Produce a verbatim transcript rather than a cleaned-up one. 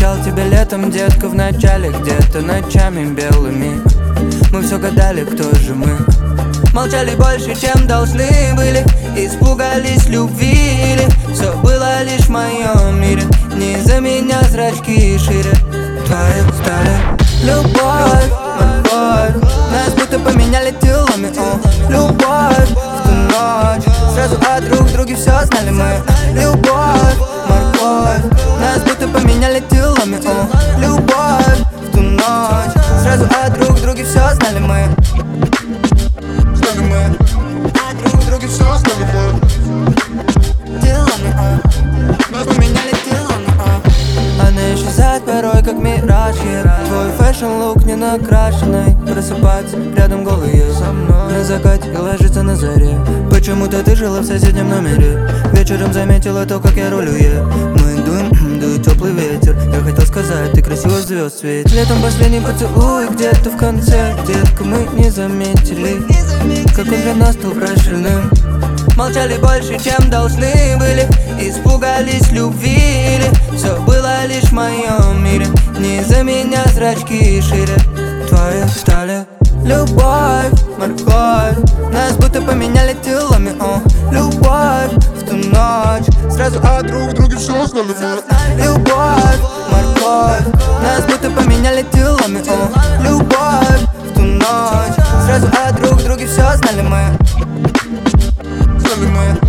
встречал тебя летом, детка, в начале, где-то ночами белыми. Мы все гадали, кто же мы. Молчали больше, чем должны были. Испугались любви или все было лишь в моем мире. Не из-за меня зрачки шире твои стали. Любовь, морковь, нас будто поменяли телами, о. Любовь в ту ночь, сразу о друг друге все знали мы. Любовь, морковь, нас будто поменяли телами, о. Любовь в ту ночь, сразу о друг друге все знали мы. Знали мы, о друг друге все знали мы. Телами, о. Нас поменяли телами, о. Она исчезает порой, как мираж, yeah. Твой фэшн-лук не накрашенный. Просыпаться рядом голые со мной на закате и ложится на заре. Почему-то ты жила в соседнем номере. Вечером заметила то, как я рулю, yeah. Мы дуем, дует теплый ветер. Я хотел сказать, ты красивых звезд свет. Летом последний поцелуй где-то в конце. Детка, мы не заметили, как он для нас стал прощальным. Молчали больше, чем должны были. Испугались любви или все было лишь в моем мире. Не из-за меня зрачки шире твои стали. Любовь, морковь, нас будто поменяли телами, о. Любовь в ту ночь, сразу о друг друге все знали мы. Любовь, морковь, нас будто поменяли телами, о. Любовь в ту ночь, сразу о друг друге все знали мы. Знали мы.